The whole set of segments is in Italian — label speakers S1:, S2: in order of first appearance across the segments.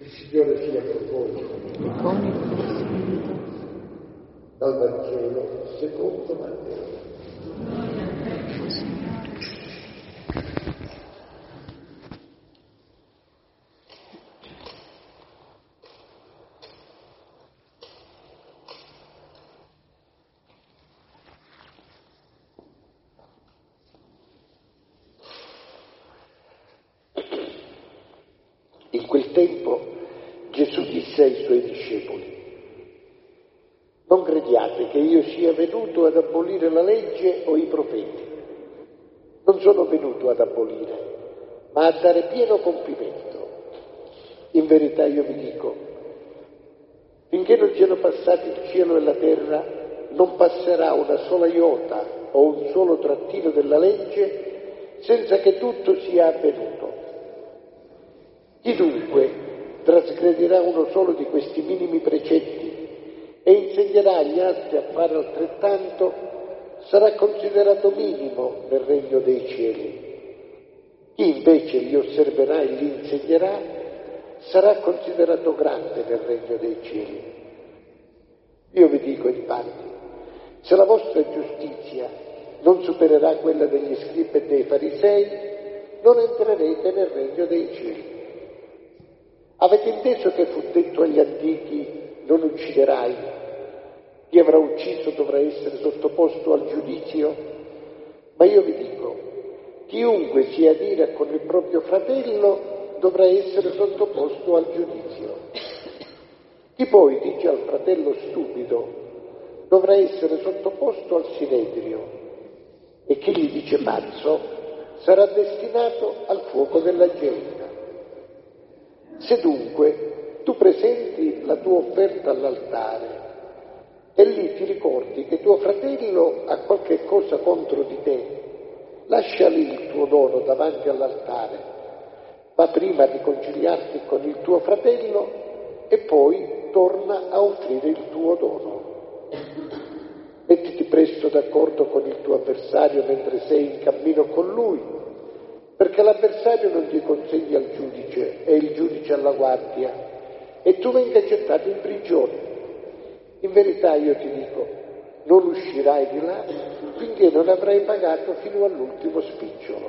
S1: Il Signore sia con voi.
S2: E con il tuo spirito.
S1: Dal Vangelo secondo Matteo. In quel tempo Gesù disse ai suoi discepoli: non crediate che io sia venuto ad abolire la legge o i profeti. Non sono venuto ad abolire, ma a dare pieno compimento. In verità io vi dico, finché non siano passati il cielo e la terra, non passerà una sola iota o un solo trattino della legge senza che tutto sia avvenuto. Chi dunque trasgredirà uno solo di questi minimi precetti e insegnerà agli altri a fare altrettanto, sarà considerato minimo nel regno dei cieli. Chi invece li osserverà e li insegnerà sarà considerato grande nel regno dei cieli. Io vi dico infatti, se la vostra giustizia non supererà quella degli scribi e dei farisei, non entrerete nel regno dei cieli. Avete inteso che fu detto agli antichi: non ucciderai, chi avrà ucciso dovrà essere sottoposto al giudizio? Ma io vi dico, chiunque sia ad ira con il proprio fratello dovrà essere sottoposto al giudizio. Chi poi dice al fratello stupido dovrà essere sottoposto al sinedrio, e chi gli dice pazzo sarà destinato al fuoco della genna. Se dunque tu presenti la tua offerta all'altare e lì ti ricordi che tuo fratello ha qualche cosa contro di te, lascia lì il tuo dono davanti all'altare, va prima a riconciliarti con il tuo fratello e poi torna a offrire il tuo dono. Mettiti presto d'accordo con il tuo avversario mentre sei in cammino con lui, perché l'avversario non ti consegni al giudice e il giudice alla guardia e tu venga gettato in prigione. In verità io ti dico, non uscirai di là finché non avrai pagato fino all'ultimo spicciolo.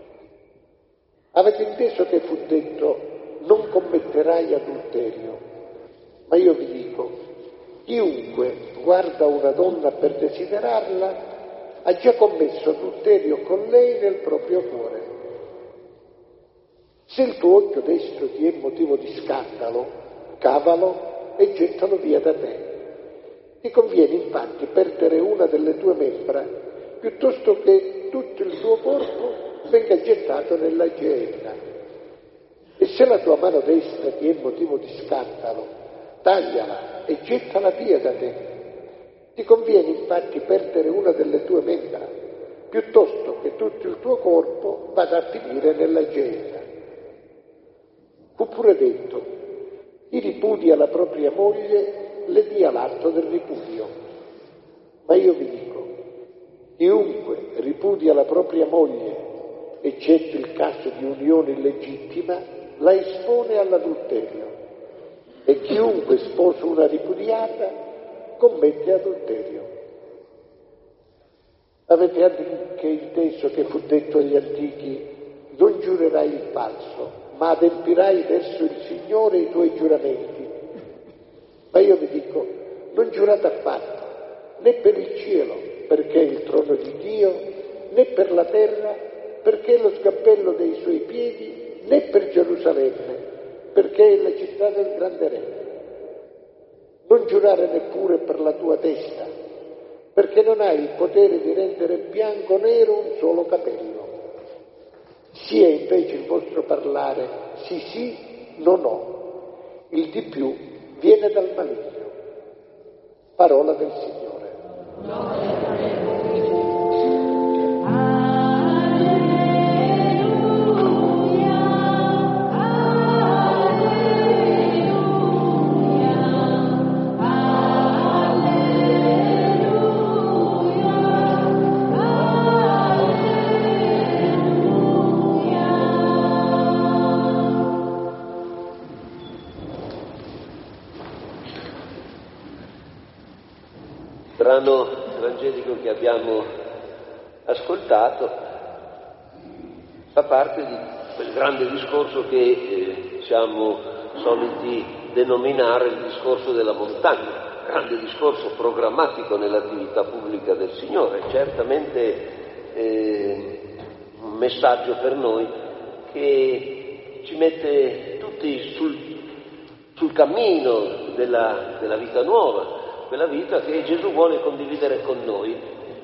S1: Avete inteso che fu detto: non commetterai adulterio. Ma io vi dico, chiunque guarda una donna per desiderarla ha già commesso adulterio con lei nel proprio cuore. Se il tuo occhio destro ti è motivo di scandalo, cavalo e gettalo via da te. Ti conviene infatti perdere una delle tue membra piuttosto che tutto il tuo corpo venga gettato nella genna. E se la tua mano destra ti è motivo di scandalo, tagliala e gettala via da te. Ti conviene infatti perdere una delle tue membra piuttosto che tutto il tuo corpo vada a finire nella genna. Fu pure detto: chi ripudia la propria moglie le dia l'atto del ripudio. Ma io vi dico, chiunque ripudia la propria moglie, eccetto il caso di unione illegittima, la espone all'adulterio, e chiunque sposa una ripudiata commette adulterio. Avete anche inteso che fu detto agli antichi: non giurerai il falso, ma adempirai verso il Signore i tuoi giuramenti. Ma io vi dico, non giurate affatto, né per il cielo, perché è il trono di Dio, né per la terra, perché è lo sgabello dei suoi piedi, né per Gerusalemme, perché è la città del grande Re. Non giurare neppure per la tua testa, perché non hai il potere di rendere bianco o nero un solo capello. Sia invece il vostro parlare sì sì, no no. Il di più viene dal maligno. Parola del Signore.
S3: brano evangelico che abbiamo ascoltato fa parte di quel grande discorso che siamo soliti denominare il discorso della montagna, grande discorso programmatico nell'attività pubblica del Signore, certamente un messaggio per noi che ci mette tutti sul cammino della vita nuova, quella vita che Gesù vuole condividere con noi.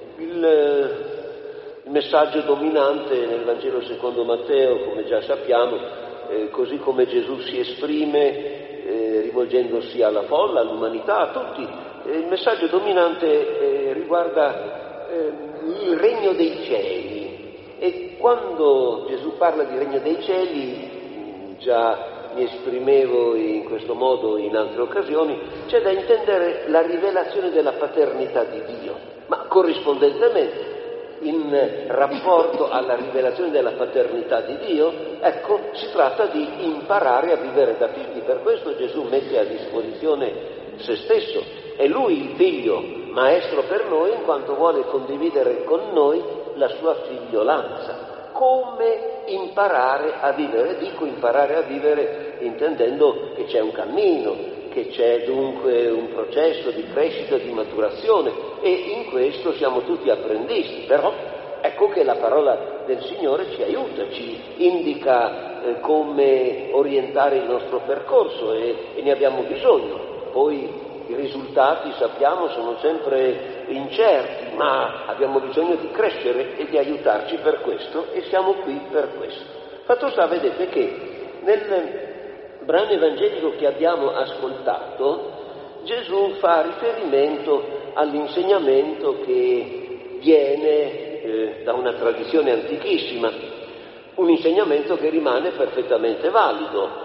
S3: Il messaggio dominante nel Vangelo secondo Matteo, come già sappiamo, così come Gesù si esprime rivolgendosi alla folla, all'umanità, a tutti, il messaggio dominante riguarda il regno dei cieli. E quando Gesù parla di regno dei cieli, già mi esprimevo in questo modo in altre occasioni, c'è da intendere la rivelazione della paternità di Dio, ma corrispondentemente in rapporto alla rivelazione della paternità di Dio, ecco, si tratta di imparare a vivere da figli. Per questo Gesù mette a disposizione se stesso. È Lui il figlio, maestro per noi, in quanto vuole condividere con noi la sua figliolanza. Come imparare a vivere? Dico imparare a vivere intendendo che c'è un cammino, che c'è dunque un processo di crescita, di maturazione, e in questo siamo tutti apprendisti, però ecco che la parola del Signore ci aiuta, ci indica come orientare il nostro percorso e ne abbiamo bisogno. Poi i risultati, sappiamo, sono sempre incerti, ma abbiamo bisogno di crescere e di aiutarci per questo, e siamo qui per questo. Fatto sta, vedete che nel brano evangelico che abbiamo ascoltato, Gesù fa riferimento all'insegnamento che viene da una tradizione antichissima, un insegnamento che rimane perfettamente valido.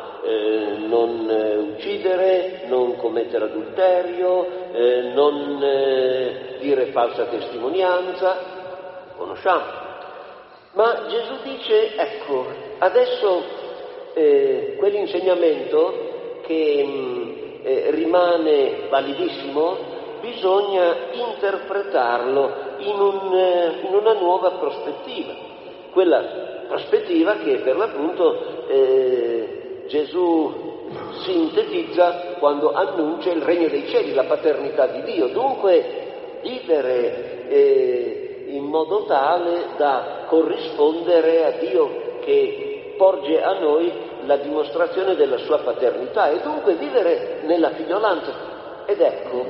S3: Non uccidere, non commettere adulterio, non dire falsa testimonianza, conosciamo. Ma Gesù dice, ecco, adesso quell'insegnamento che rimane validissimo, bisogna interpretarlo in una nuova prospettiva, quella prospettiva che per l'appunto Gesù sintetizza quando annuncia il regno dei cieli, la paternità di Dio. Dunque vivere in modo tale da corrispondere a Dio che porge a noi la dimostrazione della sua paternità, e dunque vivere nella figliolanza. Ed ecco,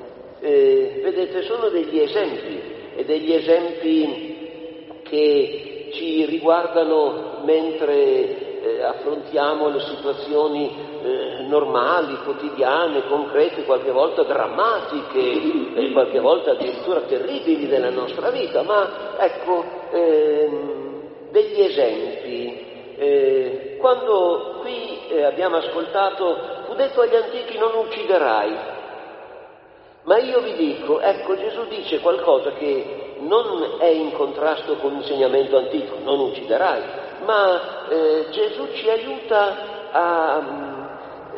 S3: vedete, sono degli esempi, e degli esempi che ci riguardano mentre affrontiamo le situazioni normali, quotidiane, concrete, qualche volta drammatiche, qualche volta addirittura terribili della nostra vita, ma ecco, degli esempi. Quando qui abbiamo ascoltato, fu detto agli antichi non ucciderai, ma io vi dico, ecco, Gesù dice qualcosa che non è in contrasto con l'insegnamento antico, non ucciderai, ma Gesù ci aiuta a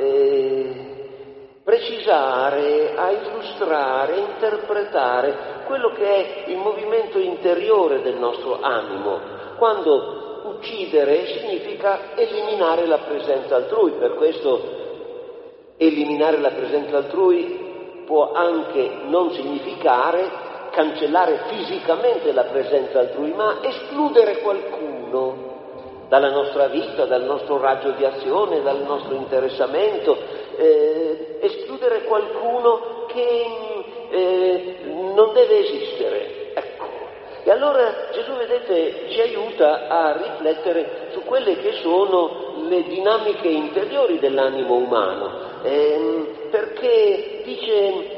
S3: precisare, a illustrare, a interpretare quello che è il movimento interiore del nostro animo, quando uccidere significa eliminare la presenza altrui. Per questo eliminare la presenza altrui può anche non significare cancellare fisicamente la presenza altrui, ma escludere qualcuno dalla nostra vita, dal nostro raggio di azione, dal nostro interessamento, escludere qualcuno che non deve esistere. Ecco. E allora Gesù, vedete, ci aiuta a riflettere su quelle che sono le dinamiche interiori dell'animo umano, perché dice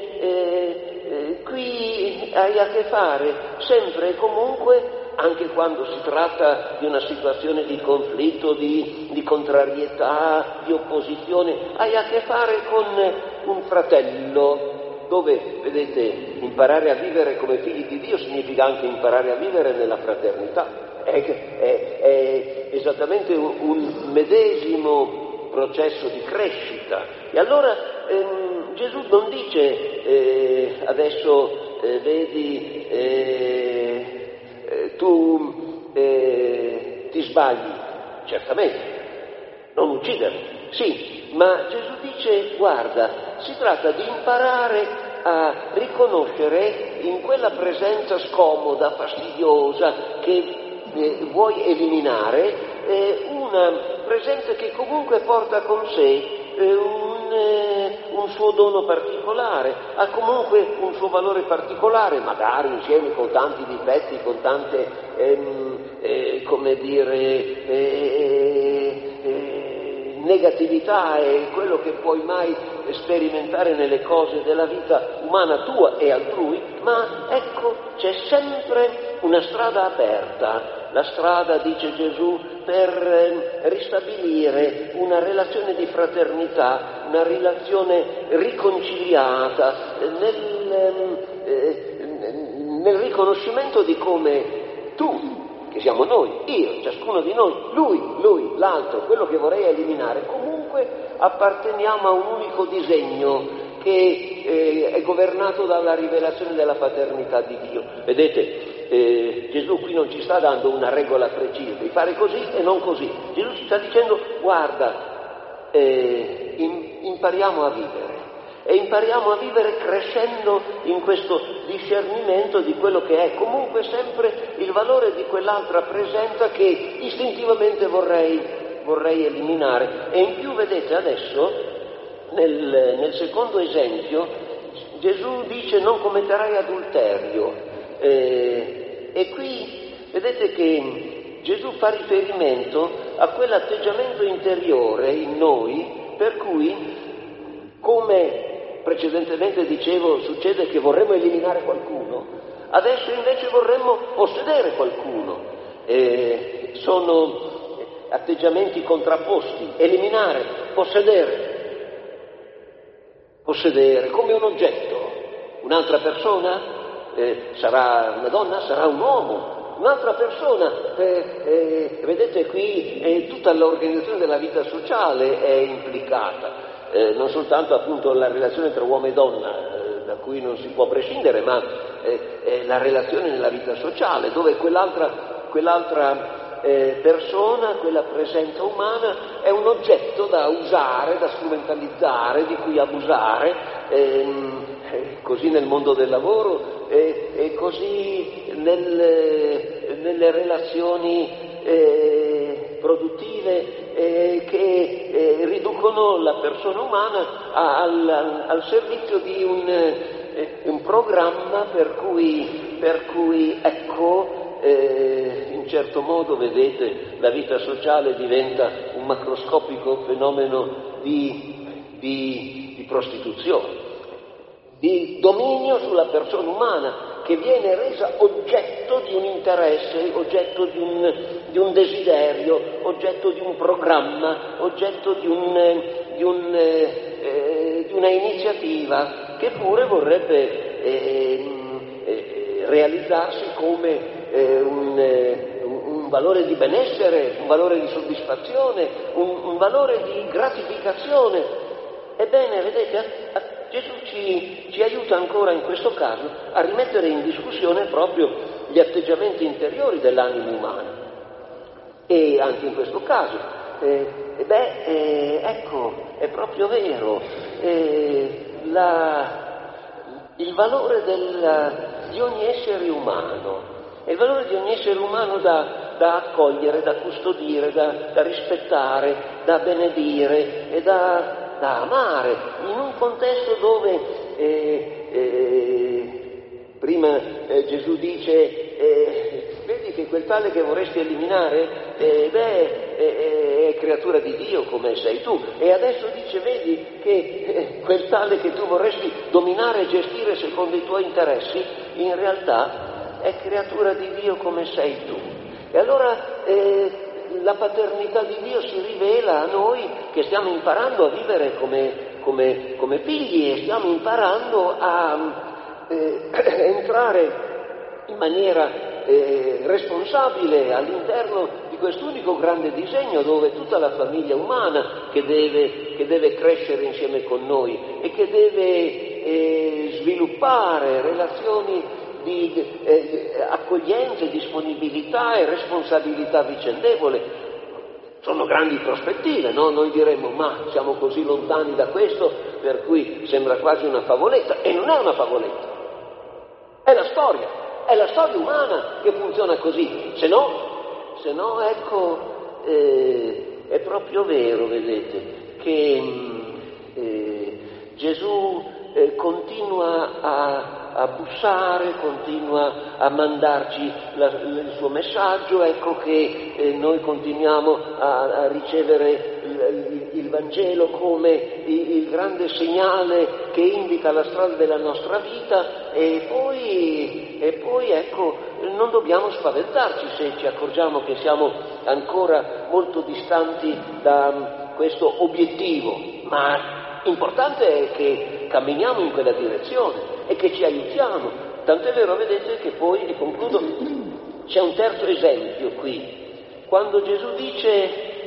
S3: qui hai a che fare sempre e comunque, anche quando si tratta di una situazione di conflitto, di contrarietà, di opposizione, hai a che fare con un fratello, dove, vedete, imparare a vivere come figli di Dio significa anche imparare a vivere nella fraternità. È esattamente un medesimo processo di crescita. E allora Gesù non dice adesso vedi, tu ti sbagli, certamente, non uccidere, sì, ma Gesù dice, guarda, si tratta di imparare a riconoscere in quella presenza scomoda, fastidiosa, che vuoi eliminare, una presenza che comunque porta con sé un suo dono particolare, ha comunque un suo valore particolare, magari insieme con tanti difetti, con tante, negatività e quello che puoi mai sperimentare nelle cose della vita umana tua e altrui, ma ecco, c'è sempre una strada aperta, la strada, dice Gesù, per ristabilire una relazione di fraternità, una relazione riconciliata, nel riconoscimento di come tu, che siamo noi, io, ciascuno di noi, lui, l'altro, quello che vorrei eliminare, comunque apparteniamo a un unico disegno che è governato dalla rivelazione della paternità di Dio. Vedete, Gesù qui non ci sta dando una regola precisa, di fare così e non così. Gesù ci sta dicendo, guarda, impariamo a vivere. E impariamo a vivere crescendo in questo discernimento di quello che è comunque sempre il valore di quell'altra presenza che istintivamente vorrei eliminare. E in più, vedete, adesso, nel secondo esempio, Gesù dice non commetterai adulterio. E qui, vedete che Gesù fa riferimento a quell'atteggiamento interiore in noi per cui, come precedentemente dicevo, succede che vorremmo eliminare qualcuno, adesso invece vorremmo possedere qualcuno. Sono atteggiamenti contrapposti, eliminare, possedere come un oggetto. Un'altra persona sarà una donna, sarà un uomo, un'altra persona, vedete qui tutta l'organizzazione della vita sociale è implicata. Non soltanto appunto la relazione tra uomo e donna, da cui non si può prescindere, ma la relazione nella vita sociale, dove quell'altra persona, quella presenza umana, è un oggetto da usare, da strumentalizzare, di cui abusare, così nel mondo del lavoro e così nelle relazioni produttive che riducono la persona umana al servizio di un programma per cui ecco, in certo modo, vedete, la vita sociale diventa un macroscopico fenomeno di prostituzione, di dominio sulla persona umana, che viene resa oggetto di un interesse, oggetto di un desiderio, oggetto di un programma, oggetto di una iniziativa che pure vorrebbe realizzarsi come un valore di benessere, un valore di soddisfazione, un valore di gratificazione. Ebbene, vedete, Gesù ci aiuta ancora in questo caso a rimettere in discussione proprio gli atteggiamenti interiori dell'animo umano. E anche in questo caso, ecco, è proprio vero, il valore di ogni essere umano, è il valore di ogni essere umano da accogliere, da custodire, da rispettare, da benedire e da amare, in un contesto dove prima Gesù dice vedi che quel tale che vorresti eliminare è creatura di Dio come sei tu, e adesso dice vedi che quel tale che tu vorresti dominare e gestire secondo i tuoi interessi in realtà è creatura di Dio come sei tu. E allora la paternità di Dio si rivela a noi che stiamo imparando a vivere come figli e stiamo imparando a entrare in maniera responsabile all'interno di quest'unico grande disegno dove tutta la famiglia umana che deve crescere insieme con noi e che deve sviluppare relazioni di accoglienza, disponibilità e responsabilità vicendevole. Sono grandi prospettive, no? Noi diremmo, ma siamo così lontani da questo, per cui sembra quasi una favoletta, e non è una favoletta, è la storia umana che funziona così, se no ecco, è proprio vero, vedete, che Gesù continua a bussare, continua a mandarci il suo messaggio, ecco che noi continuiamo a ricevere il Vangelo come il grande segnale che indica la strada della nostra vita e poi ecco, non dobbiamo spaventarci se ci accorgiamo che siamo ancora molto distanti da questo obiettivo, ma importante è che camminiamo in quella direzione e che ci aiutiamo. Tant'è vero, vedete, che poi, e concludo, c'è un terzo esempio qui. Quando Gesù dice,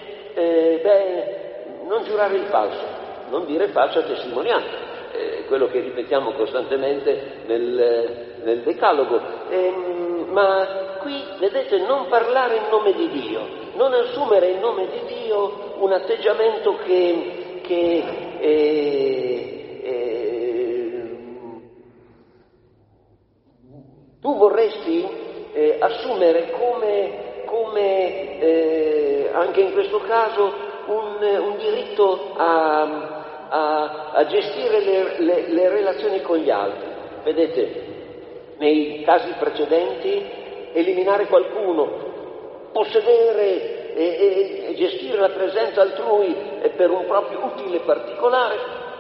S3: non giurare il falso, non dire falsa testimonianza, quello che ripetiamo costantemente nel Decalogo. Ma qui, vedete, non parlare in nome di Dio, non assumere in nome di Dio un atteggiamento che tu vorresti assumere come anche in questo caso un diritto a gestire le relazioni con gli altri. Vedete, nei casi precedenti eliminare qualcuno, possedere e gestire la presenza altrui per un proprio utile particolare.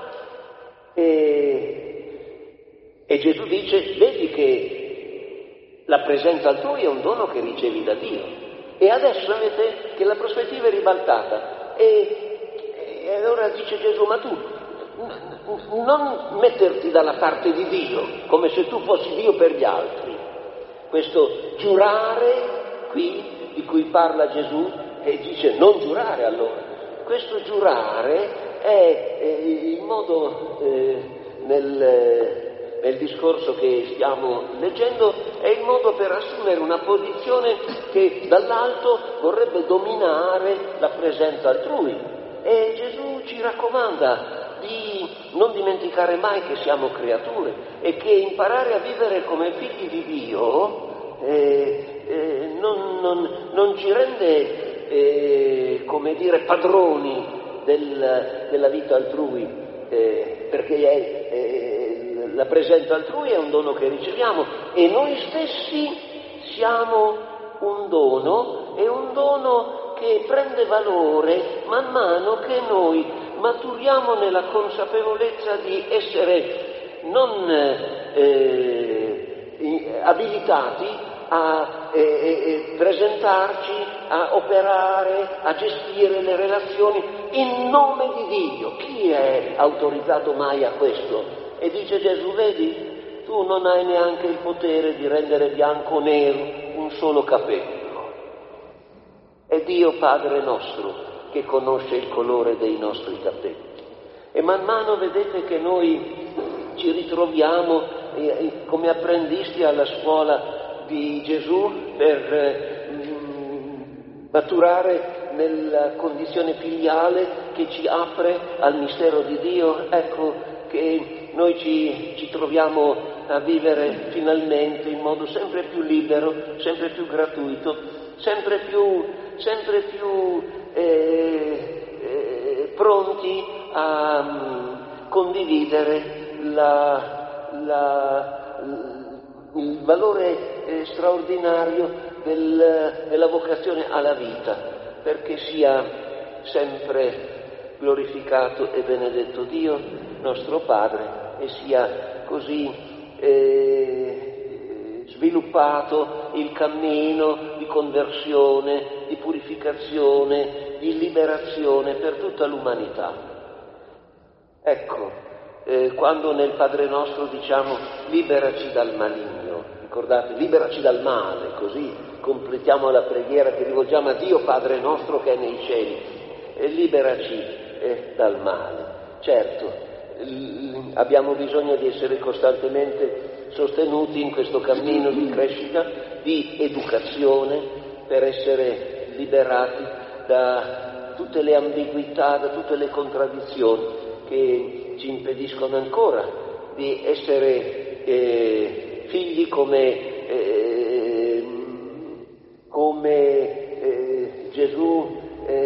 S3: E Gesù dice, vedi che la presenza altrui è un dono che ricevi da Dio. E adesso vedete che la prospettiva è ribaltata. E allora dice Gesù, ma tu non metterti dalla parte di Dio, come se tu fossi Dio per gli altri. Questo giurare qui, di cui parla Gesù, e dice non giurare allora. Questo giurare è il modo, nel discorso che stiamo leggendo, è il modo per assumere una posizione che dall'alto vorrebbe dominare la presenza altrui. E Gesù ci raccomanda di non dimenticare mai che siamo creature e che imparare a vivere come figli di Dio non ci rende come dire padroni della vita altrui, perché la presenza altrui è un dono che riceviamo e noi stessi siamo un dono, e un dono che prende valore man mano che noi maturiamo nella consapevolezza di essere non abilitati a presentarci, a operare, a gestire le relazioni in nome di Dio. Chi è autorizzato mai a questo? E dice Gesù, vedi, tu non hai neanche il potere di rendere bianco o nero un solo capello. È Dio Padre nostro che conosce il colore dei nostri capelli. E man mano vedete che noi ci ritroviamo come apprendisti alla scuola di Gesù per maturare nella condizione filiale che ci apre al mistero di Dio. Ecco che noi ci troviamo a vivere finalmente in modo sempre più libero, sempre più gratuito, sempre più pronti a condividere il valore straordinario della vocazione alla vita, perché sia sempre glorificato e benedetto Dio, nostro Padre, e sia così sviluppato il cammino di conversione, di purificazione, di liberazione per tutta l'umanità. Ecco, quando nel Padre nostro diciamo liberaci dal maligno, ricordate, liberaci dal male, così completiamo la preghiera che rivolgiamo a Dio Padre nostro che è nei cieli, e liberaci dal male. Certo, abbiamo bisogno di essere costantemente sostenuti in questo cammino di crescita, di educazione, per essere liberati da tutte le ambiguità, da tutte le contraddizioni che ci impediscono ancora di essere figli come Gesù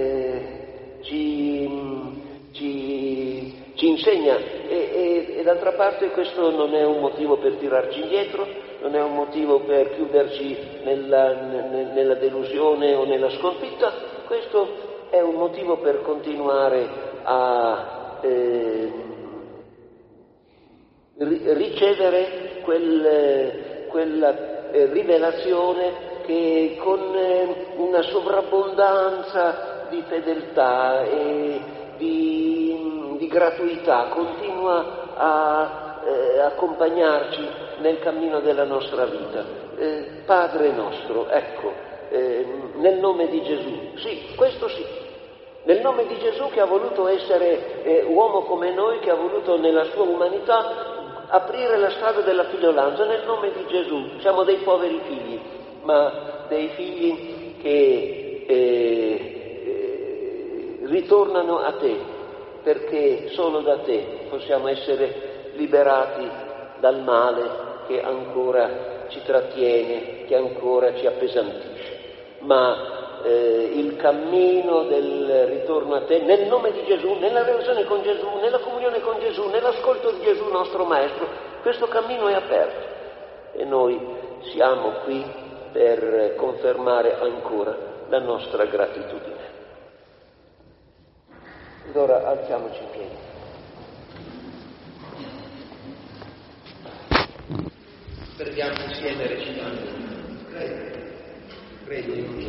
S3: ci insegna, e d'altra parte questo non è un motivo per tirarci indietro, non è un motivo per chiuderci nella delusione o nella sconfitta, questo è un motivo per continuare a ricevere quella rivelazione che con una sovrabbondanza di fedeltà e di gratuità continua a accompagnarci nel cammino della nostra vita. Padre nostro, ecco, nel nome di Gesù, sì, questo sì, nel nome di Gesù che ha voluto essere uomo come noi, che ha voluto nella sua umanità aprire la strada della figliolanza, nel nome di Gesù. Siamo dei poveri figli, ma dei figli che ritornano a te, perché solo da te possiamo essere liberati dal male che ancora ci trattiene, che ancora ci appesantisce. Ma il cammino del ritorno a te, nel nome di Gesù, nella relazione con Gesù, nella comunione con Gesù, nell'ascolto di Gesù nostro Maestro, questo cammino è aperto e noi siamo qui per confermare ancora la nostra gratitudine. Ed ora alziamoci in piedi. Preghiamo insieme recitando. Credo in un